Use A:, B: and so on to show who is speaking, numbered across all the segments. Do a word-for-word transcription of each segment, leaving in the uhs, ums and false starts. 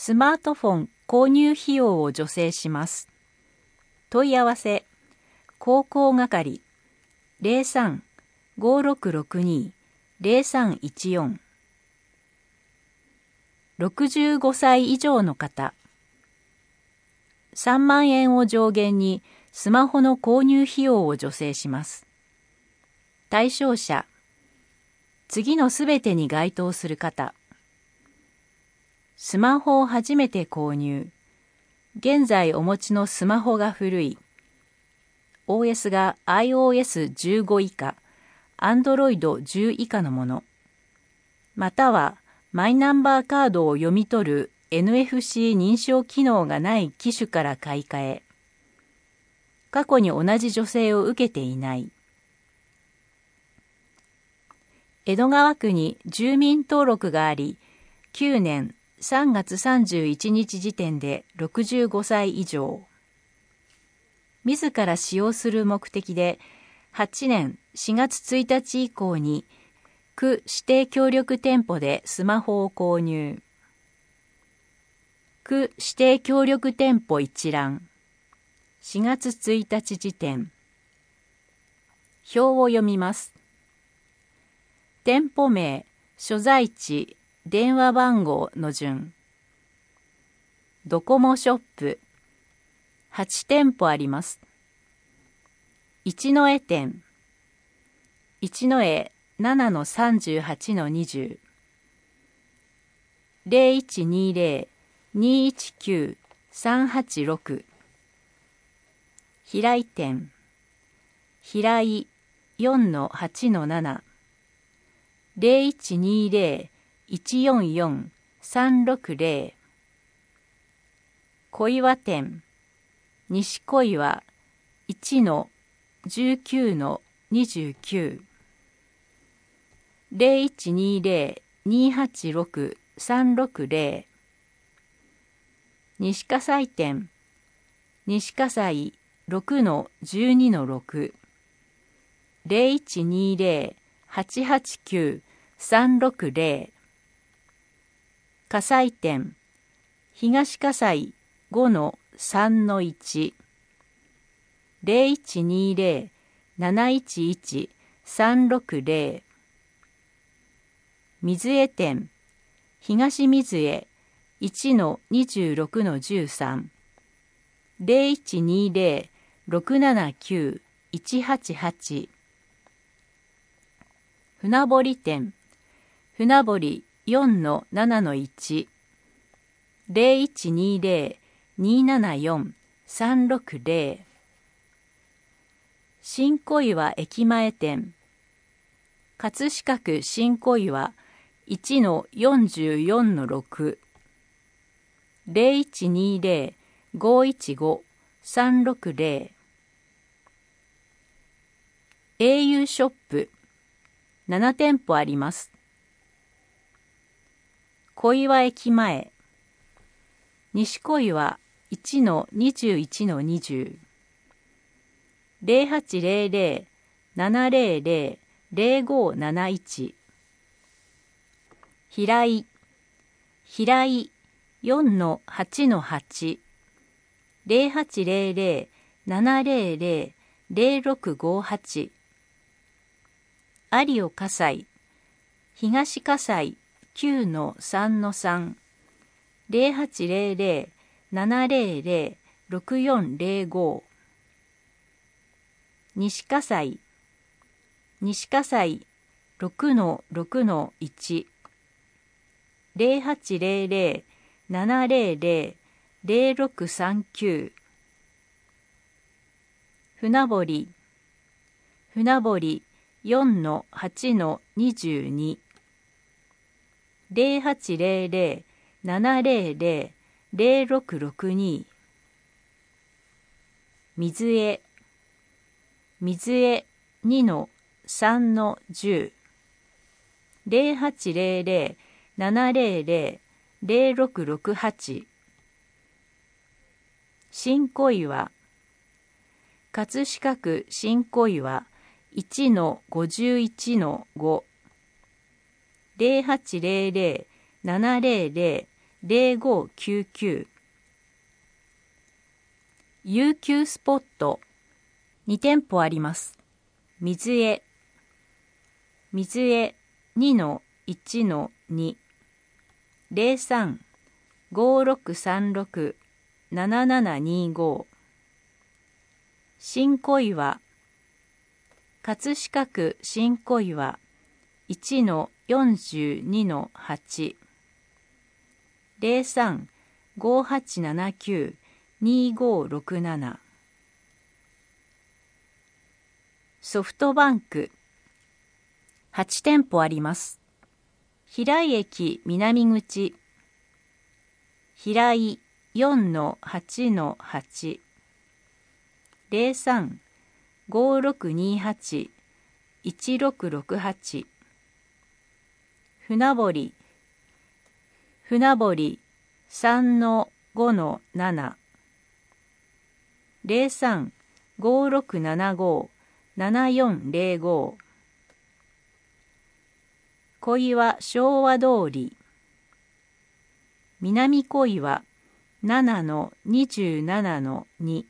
A: スマートフォン購入費用を助成します。問い合わせ、広報係 ゼロさん ごーろくろくに ゼロさんいちよん ろくじゅうごさい以上の方、さんまんえんを上限にスマホの購入費用を助成します。対象者、次のすべてに該当する方、スマホを初めて購入、現在お持ちのスマホが古い、オーエス が アイオーエスじゅうご 以下、Android じゅう以下のもの、またはマイナンバーカードを読み取る エヌエフシー 認証機能がない機種から買い替え、過去に同じ助成を受けていない。江戸川区に住民登録があり、きゅうねんさんがつさんじゅういちにち時点でろくじゅうごさい以上。自ら使用する目的で、はちねんしがつついたち以降に、区指定協力店舗でスマホを購入。区指定協力店舗一覧。しがつついたち時点。表を読みます。店舗名、所在地、電話番号の順。ドコモショップ。はちてんぽあります。一之江店。一之江 ななのさんじゅうはちのにじゅう。ゼロいちにゼロ にいちきゅう さんはちろく。平井店。平井 よんのはちのなな。ゼロいちにゼロ いちよんよん さんろくゼロ。小岩店。西小岩 いちのじゅうきゅうのにじゅうきゅう。ゼロいちにゼロ にはちろく さんろくゼロ。西葛西店。西葛西 ろくのじゅうにのろく。ゼロいちにゼロ はちはちきゅう さんろくゼロ。葛西店。東葛西 ごのさんのいち。ゼロいちにゼロ なないちいち さんろくゼロ。水江店。東水江 いちのにじゅうろくのじゅうさん。ゼロいちにゼロ ろくななきゅう いちはちはち。船堀店。船堀 よんのななのいち。ゼロいちにゼロ にななよん さんろくゼロ。新小岩駅前店。葛飾区新小岩 いちのよんじゅうよんのろく。ゼロいちにゼロ ごいちご さんろくゼロ。au ショップ。ななてんぽあります。小岩駅前。西小岩 いちのにじゅういちのにじゅう。ゼロはちゼロゼロ ななゼロゼロ ゼロごなないち。平井。平井 よんのはちのはち。ゼロはちゼロゼロ ななゼロゼロ ゼロろくごはち。有尾葛西。東葛西 きゅうのさんのさん。ゼロはちゼロゼロ ななゼロゼロ ろくよんゼロご。西葛西。西葛西 ろくのろくのいち。ゼロはちゼロゼロ ななゼロゼロ ゼロろくさんきゅう。船堀。船堀 よんのはちのにじゅうに。ゼロはちゼロゼロ ななゼロゼロ ゼロろくろくに。水江。水江 にのさんのじゅう。ゼロはちゼロゼロ ななゼロゼロ ゼロろくろくはち。新小岩。葛飾区新小岩 いちのごじゅういちのご。ゼロはちゼロゼロ ななゼロゼゼロごきゅうきゅう。有給スポットに店舗あります。水江水江 にのいちのに ゼロさん ごろくさんろく ななななにご。新小岩葛飾区新小岩 いちのよんじゅうにのはち ゼロさん ごはちななきゅう にごろくなな。ソフトバンクはち店舗あります。平井駅南口平井 よんのはちのはち ゼロさん ごろくにはち いちろくろくはち。船堀船堀 さんのごのなな ゼロさん ごろくななご ななよんゼロご。小岩昭和通り南小岩ななのにじゅうななのに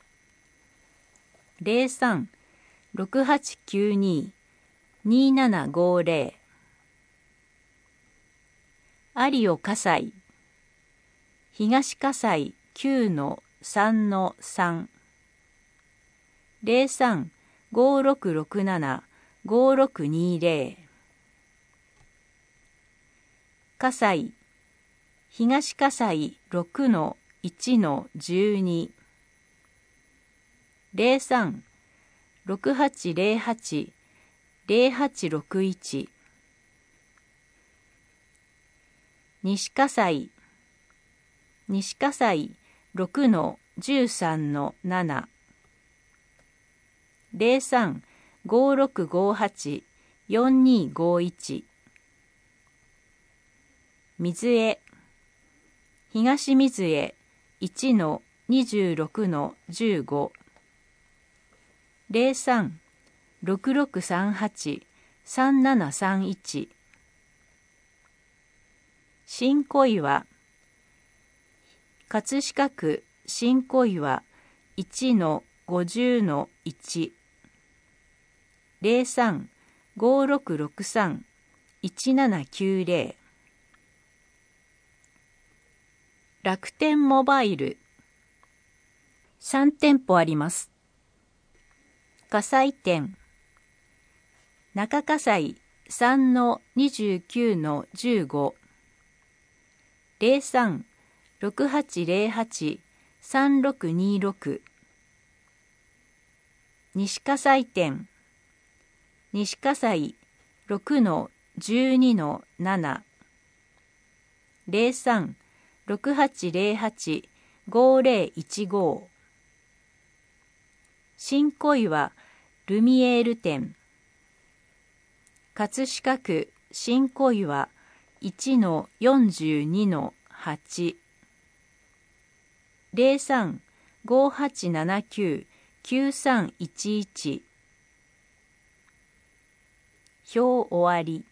A: ゼロさん ろくはちきゅうに にななごゼロ。有尾葛西東葛西 きゅうのさんのさん ゼロさん ごろくろくなな ごろくにゼロ。葛西東葛西 ろくのいちのじゅうに ゼロさん ろくはちゼロはち ゼロはちろくいち。西葛西西葛西 ろくのじゅうさんのなな ゼロさん ごろくごはち よんにごいち。水江東水江 いちのにじゅうろくのじゅうご ゼロさん ろくろくさんはち さんななさんいち。新小岩葛飾区新小岩 いちのごじゅうのいち ゼロさん ごろくろくさん いちななきゅうゼロ。楽天モバイルさん店舗あります。葛西店中葛西 さんのにじゅうきゅうのじゅうご ゼロさん ろくはちゼロはち さんろくにろく。西葛西店西葛西 ろくのじゅうにのなな ゼロさん ろくはちゼロはち ごゼロいちご。新小岩ルミエール店葛飾区新小岩 いちのよんじゅうにのはち ゼロさん ごはちななきゅう きゅうさんいちいち。表終わり。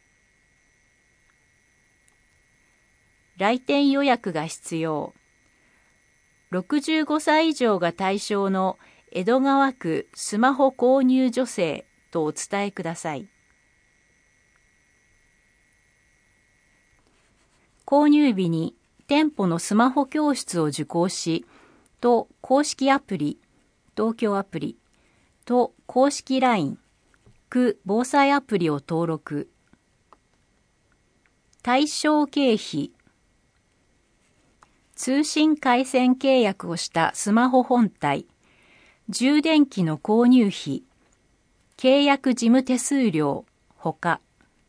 A: 来店予約が必要。ろくじゅうごさい以上が対象の江戸川区スマホ購入女性とお伝えください。購入日に店舗のスマホ教室を受講し、と公式アプリ、東京アプリ、と公式 ライン、区防災アプリを登録。対象経費。通信回線契約をしたスマホ本体、充電器の購入費、契約事務手数料ほか。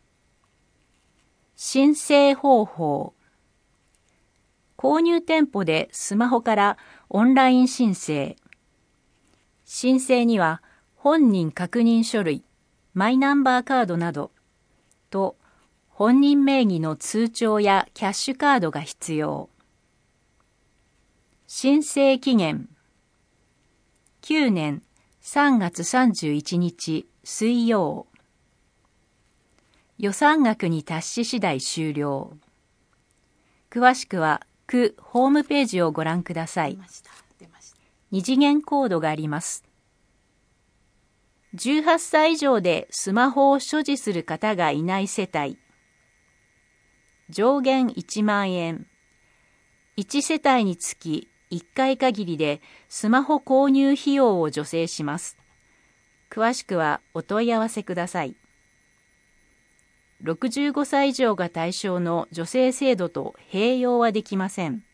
A: 申請方法。購入店舗でスマホからオンライン申請。申請には本人確認書類、マイナンバーカードなどと本人名義の通帳やキャッシュカードが必要。申請期限きゅうねんさんがつさんじゅういちにち水曜。予算額に達し次第終了。 詳しくは区ホームページをご覧ください。二次元コードがあります。じゅうはっさい以上でスマホを所持する方がいない世帯。上限いちまんえん。いち世帯につきいっかい限りでスマホ購入費用を助成します。詳しくはお問い合わせください。ろくじゅうごさい以上が対象の助成制度と併用はできません。